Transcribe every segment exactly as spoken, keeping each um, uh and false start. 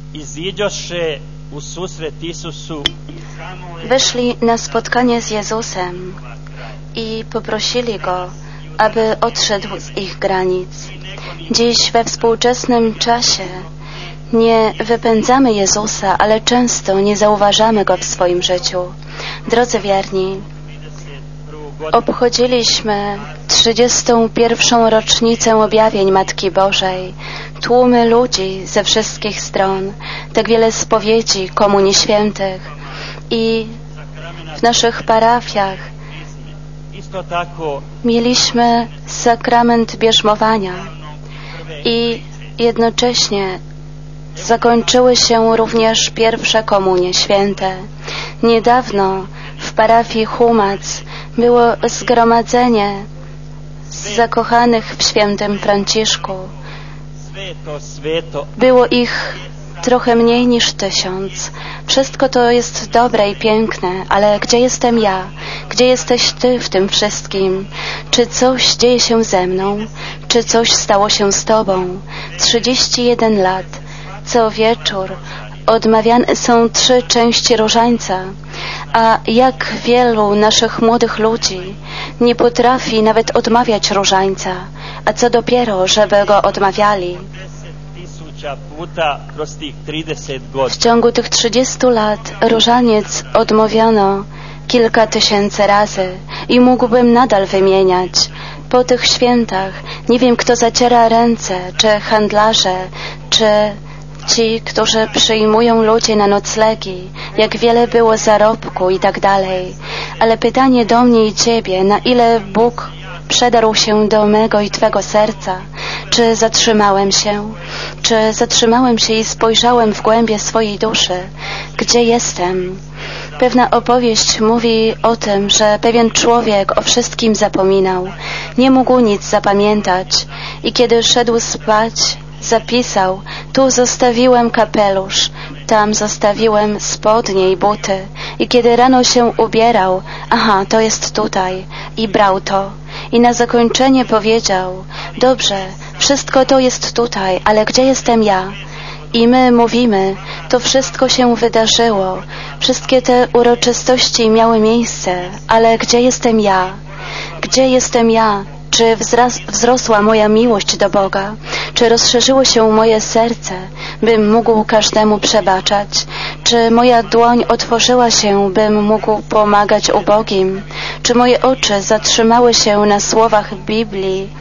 Wyszli na spotkanie z Jezusem i poprosili Go, aby odszedł z ich granic. Dziś we współczesnym czasie nie wypędzamy Jezusa, ale często nie zauważamy Go w swoim życiu. Drodzy wierni, obchodziliśmy trzydziestą pierwszą rocznicę objawień Matki Bożej. Tłumy ludzi ze wszystkich stron, tak wiele spowiedzi Komunii Świętych i w naszych parafiach mieliśmy sakrament bierzmowania i jednocześnie zakończyły się również pierwsze Komunie Święte. Niedawno w parafii Humac było zgromadzenie zakochanych w świętym Franciszku. Było ich trochę mniej niż tysiąc. Wszystko to jest dobre i piękne, ale gdzie jestem ja? Gdzie jesteś Ty w tym wszystkim? Czy coś dzieje się ze mną? Czy coś stało się z Tobą? trzydzieści jeden lat. Co wieczór odmawiane są trzy części różańca, a jak wielu naszych młodych ludzi nie potrafi nawet odmawiać różańca, a co dopiero, żeby go odmawiali. W ciągu tych trzydziestu lat różaniec odmawiano kilka tysięcy razy i mógłbym nadal wymieniać. Po tych świętach nie wiem, kto zaciera ręce, czy handlarze, czy ci, którzy przyjmują ludzi na noclegi, jak wiele było zarobku i tak dalej. Ale pytanie do mnie i Ciebie, na ile Bóg przedarł się do mego i Twego serca? Czy zatrzymałem się? Czy zatrzymałem się i spojrzałem w głębie swojej duszy? Gdzie jestem? Pewna opowieść mówi o tym, że pewien człowiek o wszystkim zapominał. Nie mógł nic zapamiętać i kiedy szedł spać, zapisał: tu zostawiłem kapelusz, tam zostawiłem spodnie i buty. I kiedy rano się ubierał, aha, to jest tutaj. I brał to. I na zakończenie powiedział: dobrze, wszystko to jest tutaj, ale gdzie jestem ja? I my mówimy, to wszystko się wydarzyło, wszystkie te uroczystości miały miejsce, ale gdzie jestem ja? Gdzie jestem ja? Czy wzras- wzrosła moja miłość do Boga? Czy rozszerzyło się moje serce, bym mógł każdemu przebaczać? Czy moja dłoń otworzyła się, bym mógł pomagać ubogim? Czy moje oczy zatrzymały się na słowach Biblii,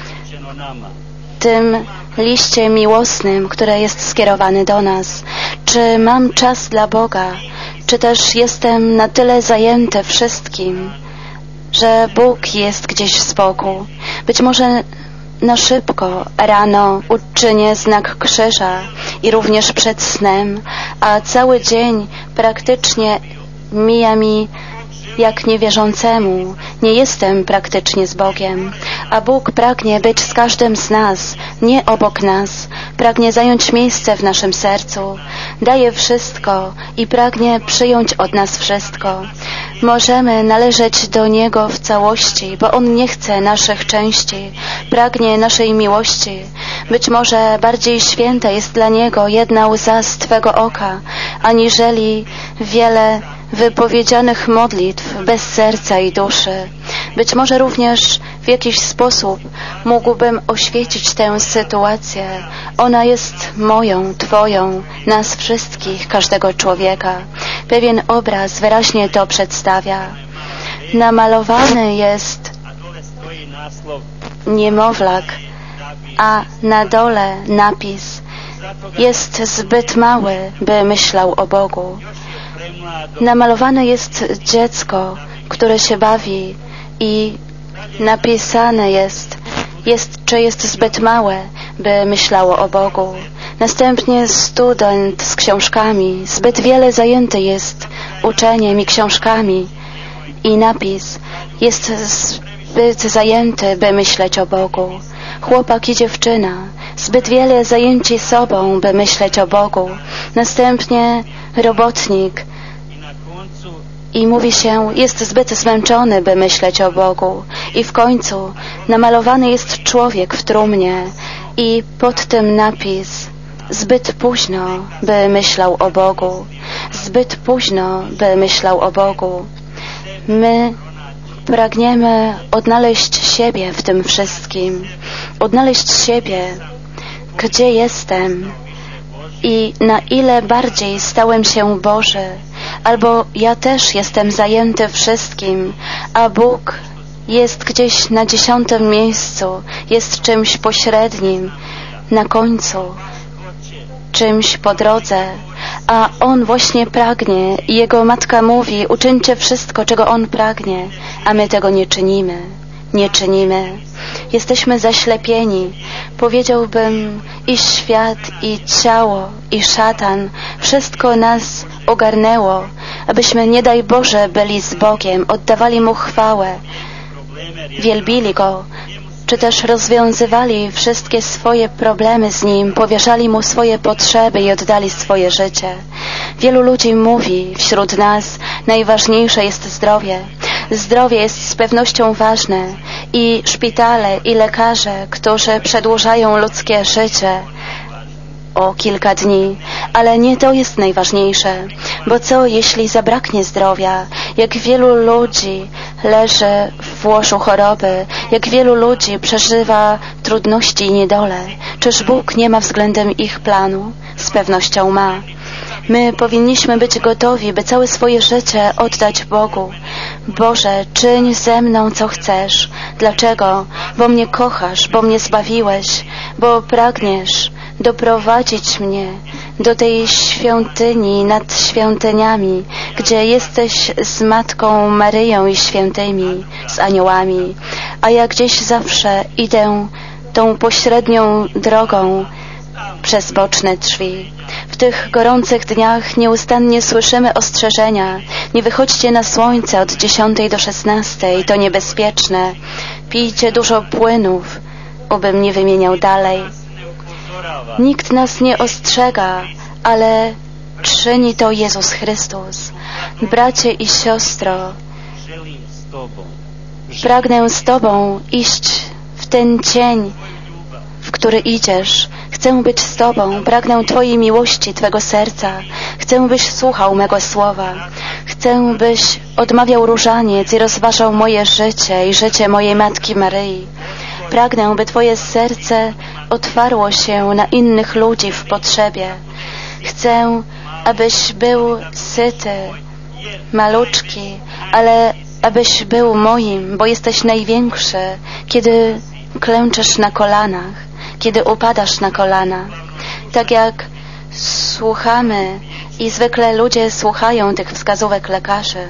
tym liście miłosnym, które jest skierowany do nas? Czy mam czas dla Boga? Czy też jestem na tyle zajęty wszystkim, że Bóg jest gdzieś z boku? Być może na szybko rano uczynię znak krzyża i również przed snem, a cały dzień praktycznie mija mi jak niewierzącemu. Nie jestem praktycznie z Bogiem, a Bóg pragnie być z każdym z nas, nie obok nas. Pragnie zająć miejsce w naszym sercu. Daje wszystko i pragnie przyjąć od nas wszystko. Możemy należeć do Niego w całości, bo On nie chce naszych części, pragnie naszej miłości. Być może bardziej święta jest dla Niego jedna łza z Twego oka, aniżeli wiele wypowiedzianych modlitw bez serca i duszy. Być może również w jakiś sposób mógłbym oświecić tę sytuację. Ona jest moją, Twoją, nas wszystkich, każdego człowieka. Pewien obraz wyraźnie to przedstawia. Namalowany jest niemowlak, a na dole napis: jest zbyt mały, by myślał o Bogu. Namalowane jest dziecko, które się bawi i napisane jest, jest, czy jest zbyt małe, by myślało o Bogu. Następnie student z książkami, zbyt wiele zajęty jest uczeniem i książkami. I napis: jest zbyt zajęty, by myśleć o Bogu. Chłopak i dziewczyna, zbyt wiele zajęci sobą, by myśleć o Bogu. Następnie robotnik i mówi się: jest zbyt zmęczony, by myśleć o Bogu. I w końcu namalowany jest człowiek w trumnie i pod tym napis: zbyt późno, by myślał o Bogu. Zbyt późno, by myślał o Bogu. My pragniemy odnaleźć siebie w tym wszystkim. Odnaleźć siebie, gdzie jestem i na ile bardziej stałem się Boży. Albo ja też jestem zajęty wszystkim, a Bóg jest gdzieś na dziesiątym miejscu, jest czymś pośrednim, na końcu, czymś po drodze, a On właśnie pragnie i Jego Matka mówi, uczyńcie wszystko, czego On pragnie, a my tego nie czynimy, nie czynimy. Jesteśmy zaślepieni. Powiedziałbym, i świat, i ciało, i szatan, wszystko nas ogarnęło, abyśmy, nie daj Boże, byli z Bogiem, oddawali Mu chwałę, wielbili Go, czy też rozwiązywali wszystkie swoje problemy z Nim, powierzali Mu swoje potrzeby i oddali swoje życie. Wielu ludzi mówi wśród nas, najważniejsze jest zdrowie. Zdrowie jest z pewnością ważne i szpitale, i lekarze, którzy przedłużają ludzkie życie o kilka dni, ale nie to jest najważniejsze, bo co jeśli zabraknie zdrowia? Jak wielu ludzi leży w łożu choroby, jak wielu ludzi przeżywa trudności i niedolę. Czyż Bóg nie ma względem ich planu? Z pewnością ma. My powinniśmy być gotowi, by całe swoje życie oddać Bogu. Boże, czyń ze mną, co chcesz. Dlaczego? Bo mnie kochasz, bo mnie zbawiłeś, bo pragniesz doprowadzić mnie do tej świątyni nad świątyniami, gdzie jesteś z Matką Maryją i świętymi, z aniołami. A ja gdzieś zawsze idę tą pośrednią drogą przez boczne drzwi. W tych gorących dniach nieustannie słyszymy ostrzeżenia. Nie wychodźcie na słońce od dziesiątej do szesnastej, to niebezpieczne. Pijcie dużo płynów, obym nie wymieniał dalej. Nikt nas nie ostrzega, ale czyni to Jezus Chrystus. Bracie i siostro, pragnę z Tobą iść w ten cień, w który idziesz. Chcę być z Tobą, pragnę Twojej miłości, Twego serca. Chcę, byś słuchał mego słowa. Chcę, byś odmawiał różaniec i rozważał moje życie i życie mojej Matki Maryi. Pragnę, by Twoje serce otwarło się na innych ludzi w potrzebie. Chcę, abyś był syty, maluczki, ale abyś był moim, bo jesteś największy, kiedy klęczysz na kolanach, kiedy upadasz na kolana. Tak jak słuchamy i zwykle ludzie słuchają tych wskazówek lekarzy.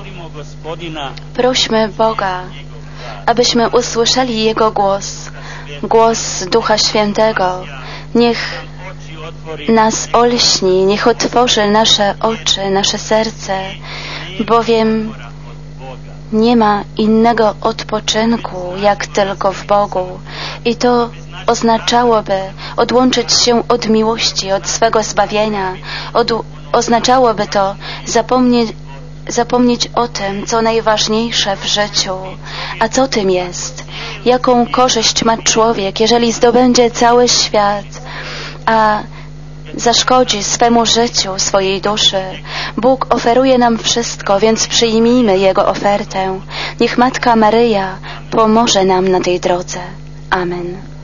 Prośmy Boga, abyśmy usłyszeli Jego głos, głos Ducha Świętego. Niech nas olśni, niech otworzy nasze oczy, nasze serce, bowiem nie ma innego odpoczynku, jak tylko w Bogu. I to oznaczałoby odłączyć się od miłości, od swego zbawienia. Od, oznaczałoby to zapomnieć, zapomnieć o tym, co najważniejsze w życiu. A co tym jest? Jaką korzyść ma człowiek, jeżeli zdobędzie cały świat, a zaszkodzi swemu życiu, swojej duszy? Bóg oferuje nam wszystko, więc przyjmijmy Jego ofertę. Niech Matka Maryja pomoże nam na tej drodze. Amen.